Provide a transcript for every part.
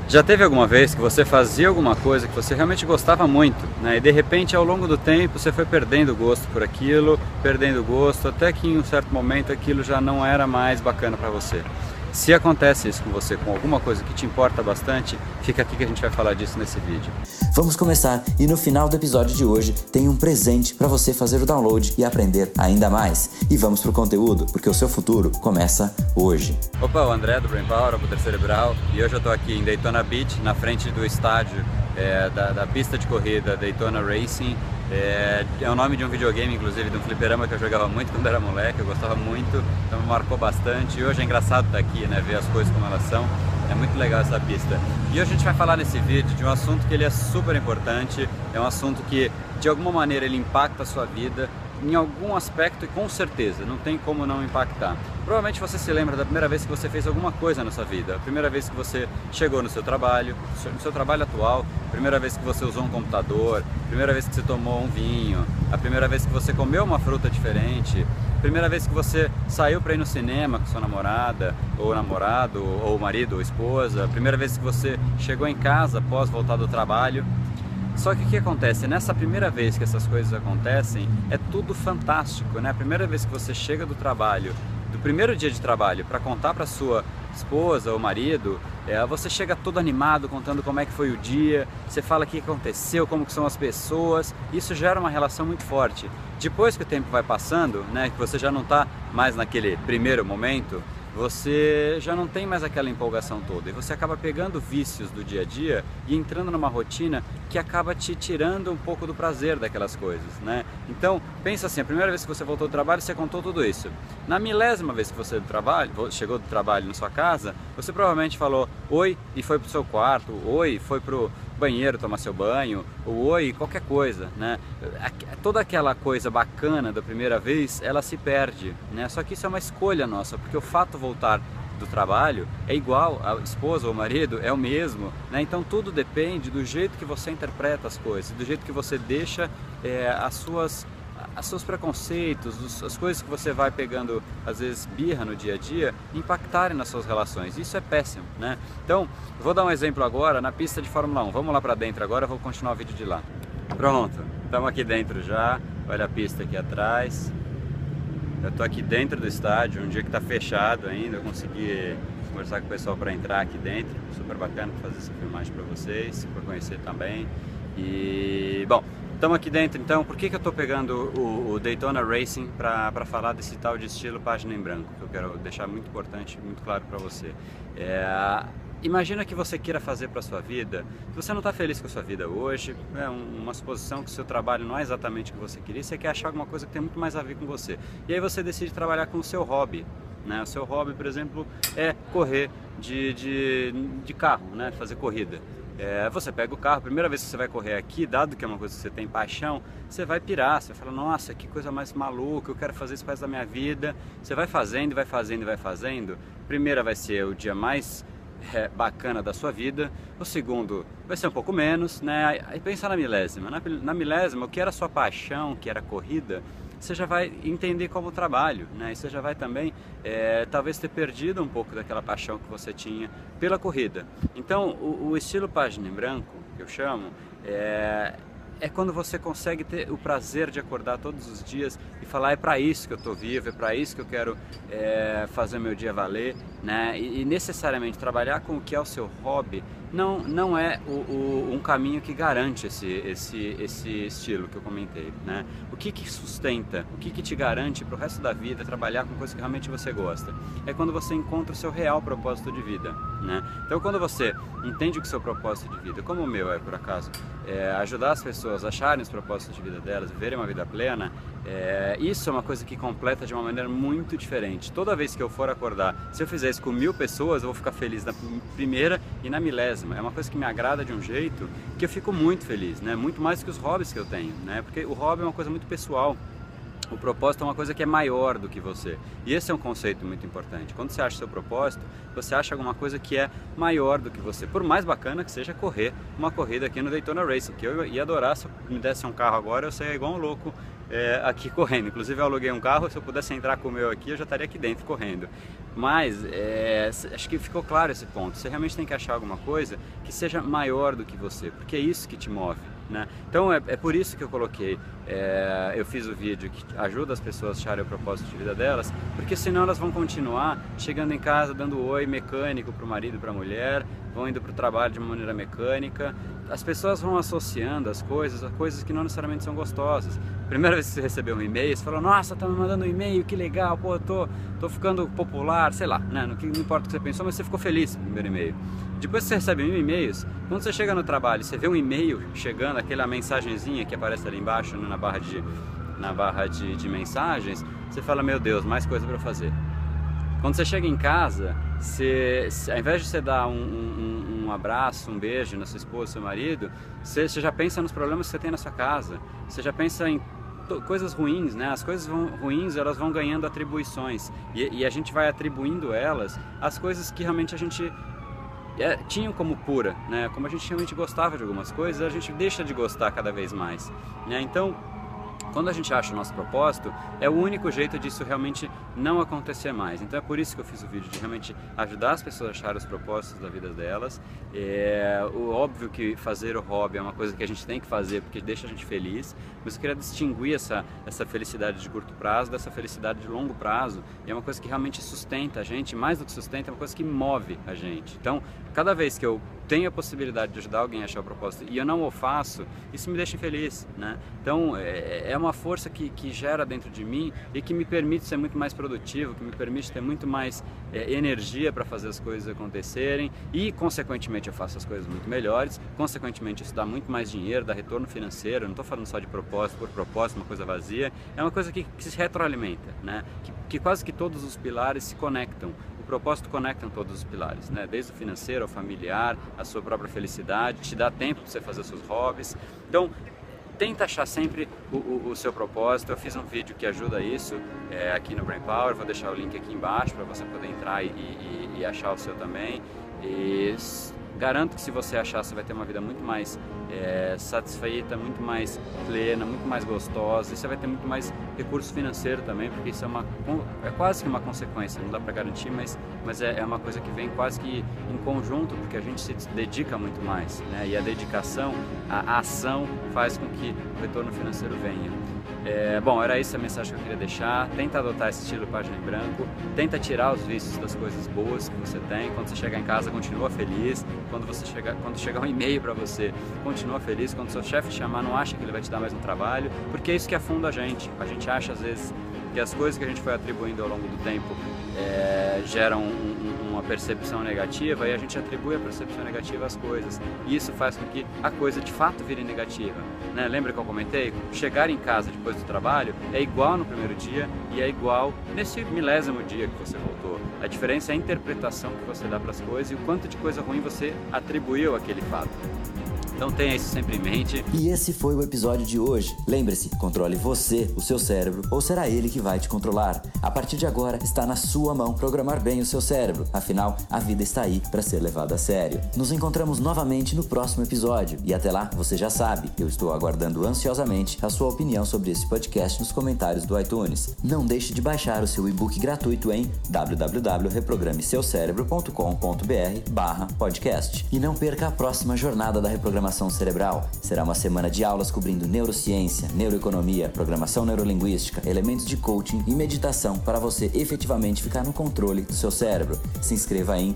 Já teve alguma vez que você fazia alguma coisa que você realmente gostava muito, né? E de repente ao longo do tempo você foi perdendo gosto por aquilo, perdendo gosto, até que em um certo momento aquilo já não era mais bacana para você. Se acontece isso com você, com alguma coisa que te importa bastante, fica aqui que a gente vai falar disso nesse vídeo. Vamos começar e no final do episódio de hoje tem um presente para você fazer o download e aprender ainda mais. E vamos pro conteúdo, porque o seu futuro começa hoje. Opa, o André do Brain Power, o Poder Cerebral, e hoje eu estou aqui em Daytona Beach, na frente do estádio da pista de corrida Daytona Racing. É o nome de um videogame, inclusive, de um fliperama que eu jogava muito quando era moleque, eu gostava muito, então me marcou bastante. E hoje é engraçado estar aqui, né, ver as coisas como elas são, é muito legal essa pista. E hoje a gente vai falar nesse vídeo de um assunto que ele é super importante, é um assunto que de alguma maneira ele impacta a sua vida, em algum aspecto, e com certeza, não tem como não impactar. Provavelmente você se lembra da primeira vez que você fez alguma coisa na sua vida, a primeira vez que você chegou no seu trabalho atual, a primeira vez que você usou um computador, a primeira vez que você tomou um vinho, a primeira vez que você comeu uma fruta diferente, a primeira vez que você saiu para ir no cinema com sua namorada, ou namorado, ou marido, ou esposa, a primeira vez que você chegou em casa após voltar do trabalho. Só que o que acontece? Nessa primeira vez que essas coisas acontecem, é tudo fantástico, né? A primeira vez que você chega do trabalho, do primeiro dia de trabalho, para contar para sua esposa ou marido, você chega todo animado, contando como é que foi o dia, você fala o que aconteceu, como que são as pessoas, isso gera uma relação muito forte. Depois que o tempo vai passando, né, que você já não está mais naquele primeiro momento, você já não tem mais aquela empolgação toda e você acaba pegando vícios do dia a dia e entrando numa rotina que acaba te tirando um pouco do prazer daquelas coisas, né? Então, pensa assim, a primeira vez que você voltou do trabalho, você contou tudo isso. Na milésima vez que você chegou do trabalho na sua casa, você provavelmente falou oi e foi pro seu quarto, oi, foi pro banheiro tomar seu banho, ou oi, qualquer coisa, né? Toda aquela coisa bacana da primeira vez, ela se perde, né? Só que isso é uma escolha nossa, porque o fato de voltar do trabalho é igual, a esposa ou o marido é o mesmo, né? Então tudo depende do jeito que você interpreta as coisas, do jeito que você deixa os seus preconceitos, as coisas que você vai pegando, às vezes birra no dia a dia, impactarem nas suas relações. Isso é péssimo, né? Então, vou dar um exemplo agora na pista de Fórmula 1. Vamos lá para dentro agora, eu vou continuar o vídeo de lá. Pronto, estamos aqui dentro já, olha a pista aqui atrás. Eu estou aqui dentro do estádio, um dia que está fechado ainda, eu consegui conversar com o pessoal para entrar aqui dentro. Super bacana fazer essa filmagem para vocês, para conhecer também. E, bom, estamos aqui dentro, então, por que eu estou pegando o Daytona Racing para falar desse tal de estilo página em branco, que eu quero deixar muito importante, muito claro para você. Imagina que você queira fazer para a sua vida, se você não está feliz com a sua vida hoje, é uma suposição que o seu trabalho não é exatamente o que você queria, você quer achar alguma coisa que tem muito mais a ver com você. E aí você decide trabalhar com o seu hobby, né? O seu hobby, por exemplo, é correr de carro, né? Fazer corrida. Você pega o carro, a primeira vez que você vai correr aqui, dado que é uma coisa que você tem paixão, você vai pirar, você vai falar, nossa, que coisa mais maluca, eu quero fazer isso para o resto da minha vida. Você vai fazendo, vai fazendo, vai fazendo. Primeira vai ser o dia mais bacana da sua vida, o segundo vai ser um pouco menos, né? Aí pensa na milésima. Na milésima, o que era sua paixão, o que era corrida, você já vai entender como trabalho, né? E você já vai também, talvez ter perdido um pouco daquela paixão que você tinha pela corrida. Então, o estilo página em branco, que eu chamo, é quando você consegue ter o prazer de acordar todos os dias e falar, é para isso que eu estou vivo, é para isso que eu quero fazer meu dia valer, né? E necessariamente trabalhar com o que é o seu hobby não é um caminho que garante esse estilo que eu comentei, né? O que sustenta, o que te garante para o resto da vida trabalhar com coisas que realmente você gosta? É quando você encontra o seu real propósito de vida, né? Então quando você entende o que é o seu propósito de vida, como o meu por acaso, ajudar as pessoas a acharem os propósitos de vida delas, viverem uma vida plena, isso é uma coisa que completa de uma maneira muito diferente. Toda vez que eu for acordar, se eu fizer isso com 1000 pessoas, eu vou ficar feliz na primeira e na milésima. É uma coisa que me agrada de um jeito que eu fico muito feliz, né? Muito mais que os hobbies que eu tenho, né? Porque o hobby é uma coisa muito pessoal. O propósito é uma coisa que é maior do que você. E esse é um conceito muito importante. Quando você acha o seu propósito, você acha alguma coisa que é maior do que você. Por mais bacana que seja correr uma corrida aqui no Daytona Racing, que eu ia adorar. Se eu me desse um carro agora, eu saia igual um louco aqui correndo. Inclusive eu aluguei um carro, se eu pudesse entrar com o meu aqui, eu já estaria aqui dentro correndo. Mas acho que ficou claro esse ponto. Você realmente tem que achar alguma coisa que seja maior do que você, porque é isso que te move, né? Então é por isso que eu coloquei, eu fiz o vídeo que ajuda as pessoas a acharem o propósito de vida delas, porque senão elas vão continuar chegando em casa dando oi mecânico para o marido e para a mulher, vão indo para o trabalho de uma maneira mecânica. As pessoas vão associando as coisas a coisas que não necessariamente são gostosas. Primeira vez que você recebeu um e-mail, você falou, nossa, tá me mandando um e-mail, que legal, pô, tô ficando popular, sei lá, né? Não importa o que você pensou, mas você ficou feliz com o primeiro e-mail. Depois que você recebe 1000 e-mails, quando você chega no trabalho, você vê um e-mail chegando, aquela mensagenzinha que aparece ali embaixo, né, na barra de mensagens, você fala, meu Deus, mais coisa para fazer. Quando você chega em casa, ao invés de você dar um abraço, um beijo na sua esposa, seu marido, você já pensa nos problemas que você tem na sua casa, você já pensa em coisas ruins, né? As coisas ruins, elas vão ganhando atribuições e a gente vai atribuindo elas às coisas que realmente a gente tinha como pura, né? Como a gente realmente gostava de algumas coisas, a gente deixa de gostar cada vez mais, né? Então, quando a gente acha o nosso propósito, é o único jeito disso realmente não acontecer mais. Então é por isso que eu fiz o vídeo, de realmente ajudar as pessoas a acharem os propósitos da vida delas. Óbvio que fazer o hobby é uma coisa que a gente tem que fazer porque deixa a gente feliz, mas eu queria distinguir essa felicidade de curto prazo dessa felicidade de longo prazo, e é uma coisa que realmente sustenta a gente, mais do que sustenta, é uma coisa que move a gente. Então, cada vez que eu tenho a possibilidade de ajudar alguém a achar o propósito e eu não o faço, isso me deixa infeliz, né? Então é uma força que gera dentro de mim e que me permite ser muito mais produtivo, que me permite ter muito mais energia para fazer as coisas acontecerem e, consequentemente, eu faço as coisas muito melhores, consequentemente isso dá muito mais dinheiro, dá retorno financeiro. Eu não estou falando só de propósito por propósito, uma coisa vazia, é uma coisa que se retroalimenta, né? Que quase que todos os pilares se conectam. O propósito conecta todos os pilares, né? Desde o financeiro ao familiar, a sua própria felicidade, te dá tempo para você fazer os seus hobbies. Então, tenta achar sempre o seu propósito. Eu fiz um vídeo que ajuda isso aqui no Brain Power, vou deixar o link aqui embaixo para você poder entrar e achar o seu também. E garanto que se você achar, você vai ter uma vida muito mais satisfeita, muito mais plena, muito mais gostosa, e você vai ter muito mais recurso financeiro também, porque isso é quase que uma consequência, não dá para garantir, mas é uma coisa que vem quase que em conjunto, porque a gente se dedica muito mais, né? E a dedicação, a ação faz com que o retorno financeiro venha. Bom, era essa a mensagem que eu queria deixar. Tenta adotar esse estilo página em branco, tenta tirar os vícios das coisas boas que você tem. Quando você chegar em casa, continua feliz. Quando chegar um e-mail para você, continua feliz. Quando seu chefe te chamar, não acha que ele vai te dar mais um trabalho, porque é isso que afunda a gente. A gente acha às vezes que as coisas que a gente foi atribuindo ao longo do tempo geram uma percepção negativa, e a gente atribui a percepção negativa às coisas, e isso faz com que a coisa de fato vire negativa, né? Lembra que eu comentei? Chegar em casa depois do trabalho é igual no primeiro dia e é igual nesse milésimo dia que você voltou. A diferença é a interpretação que você dá para as coisas e o quanto de coisa ruim você atribuiu àquele fato. Então tenha isso sempre em mente. E esse foi o episódio de hoje. Lembre-se, controle você, o seu cérebro, ou será ele que vai te controlar? A partir de agora, está na sua mão programar bem o seu cérebro. Afinal, a vida está aí para ser levada a sério. Nos encontramos novamente no próximo episódio. E até lá, você já sabe, eu estou aguardando ansiosamente a sua opinião sobre esse podcast nos comentários do iTunes. Não deixe de baixar o seu e-book gratuito em www.reprogrameseucerebro.com.br/podcast. E não perca a próxima jornada da reprogramação cerebral. Será uma semana de aulas cobrindo neurociência, neuroeconomia, programação neurolinguística, elementos de coaching e meditação para você efetivamente ficar no controle do seu cérebro. Se inscreva em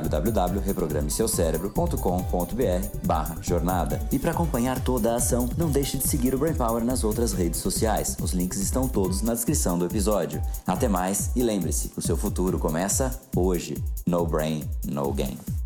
www.reprogrameseucerebro.com.br/jornada. E para acompanhar toda a ação, não deixe de seguir o Brain Power nas outras redes sociais. Os links estão todos na descrição do episódio. Até mais e lembre-se, o seu futuro começa hoje. No brain, no game.